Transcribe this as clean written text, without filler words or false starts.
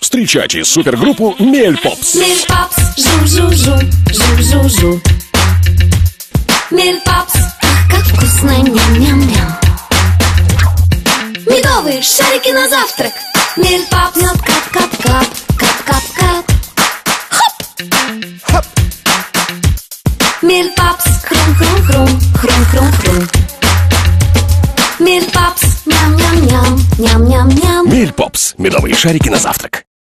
Встречайте супергруппу Мельпопс. Мельпопс, жу-жу-жу, жу-жу-жу. Мельпопс, ах, как вкусно, ням-ням-ням. Медовые шарики на завтрак. Мельпопс, мед, кап-кап-кап, кап-кап-кап. Хоп! Мельпопс, хрум-хрум-хрум, хрум-хрум-хрум. Мельпопс, ням-ням-ням, ням-ням-ням. Мельпопс. Медовые шарики на завтрак.